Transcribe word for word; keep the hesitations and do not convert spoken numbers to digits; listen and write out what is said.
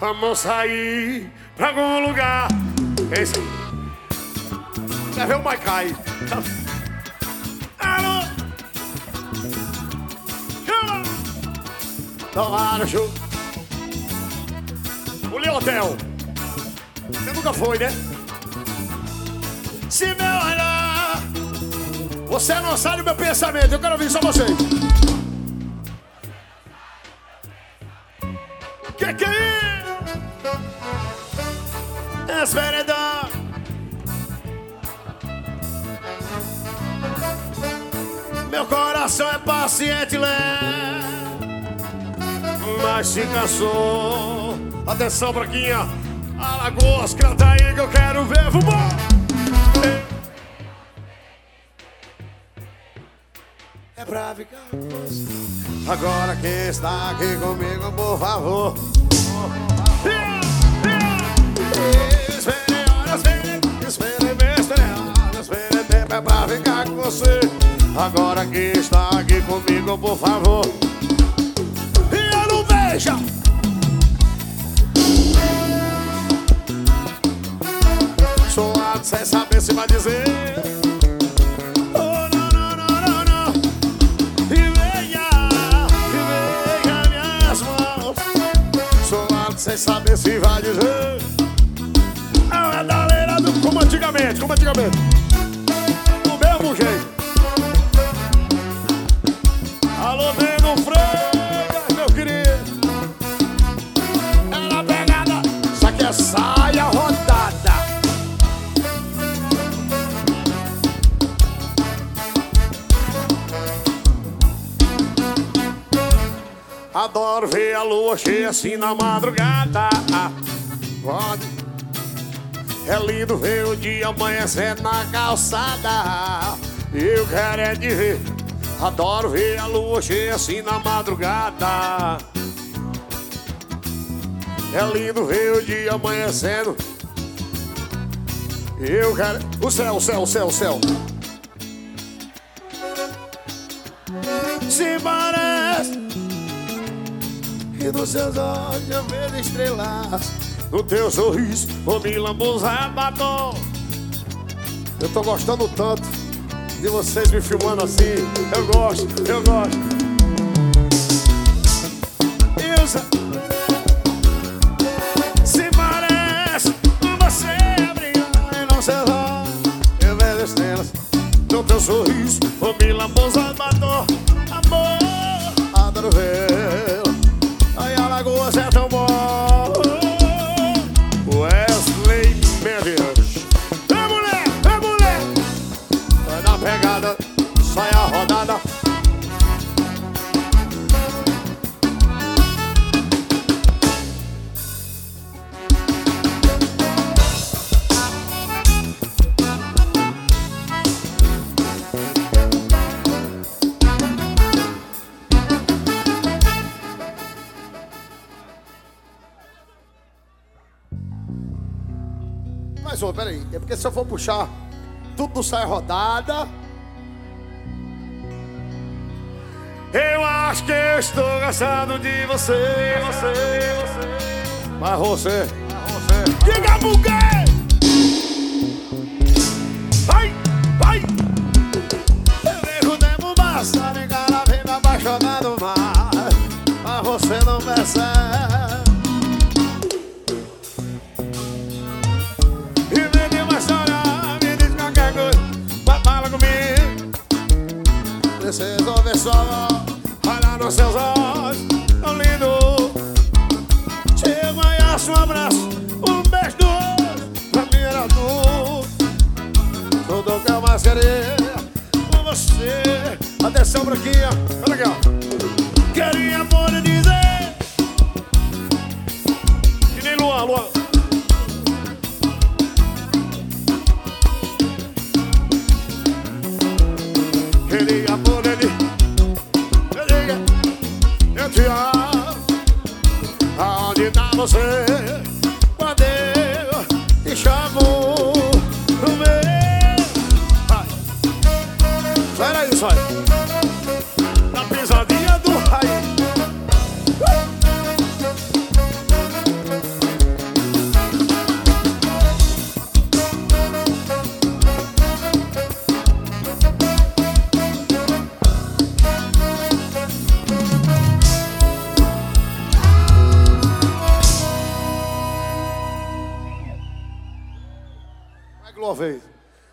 Vamos sair pra algum lugar. É isso aí. Quer ver o Maikai? Alô? Chama! Tomara, show. O Leão Hotel. Você nunca foi, né? Se me olhar, você não sabe o meu pensamento. Eu quero ouvir só vocês. Que que é? Esveredão. Meu coração é paciente, lé, mas se cansou. Atenção, Braquinha. Alagoas, canta aí que eu quero ver. Vamos! É pra ficar com você. Agora quem está aqui comigo, por favor. Espere horas, espere bem, espere horas, espere tempo. É pra ficar com você. Agora quem está aqui comigo, por favor. E eu não vejo. Suado sem saber se vai dizer. Oh, não, não, não, não, não. E venha, e venha minhas mãos. Suado sem saber se vai dizer. É a galera do como antigamente, como antigamente. Do mesmo jeito. Alô, Beno Freitas, meu querido. Era pegada, isso aqui é saia rodada. Adoro ver a lua cheia assim na madrugada. Pode. É lindo ver o dia amanhecer na calçada. Eu quero é te ver. Adoro ver a lua cheia assim na madrugada. É lindo ver o dia amanhecendo. Eu quero... O céu, o céu, o céu, o céu. Se parece que nos seus olhos eu vejo estrelas. No teu sorriso, vou me lambuzar batom. Eu tô gostando tanto de vocês me filmando assim. Eu gosto, eu gosto. Ilza, se parece com você brilhar e não seus olhos eu vejo estrelas. No teu sorriso, vou me lambuzar batom. Amor, adoro ver. Aí Alagoas é tão bom. Wesley Mendes. É mulher, é mulher. Vai na pegada, sai a rodada. Mais uma, peraí. É porque se eu for puxar tudo não sai rodada. Eu acho que eu estou gostando de você, você, você. Mas você, mas você. Diga por quê? Vai, vai. Eu vejo o tempo passar em cada vez me apaixonado mais. Mas você não percebe. Preciso ver só, olhar nos seus olhos, tão lindo. Chego aí, um abraço, um beijo do outro. Pra mim era tudo, tudo que eu mais queria com você. Atenção, Branquinha, olha aqui, ó. Queria poder dizer que nem Luan, Luan. Queria poder dizer, eu diga, eu te amo. Aonde tá você? Quando eu te chamo pro meu. Vai, sai daí, sai. Na pisadinha do raio. uma vez.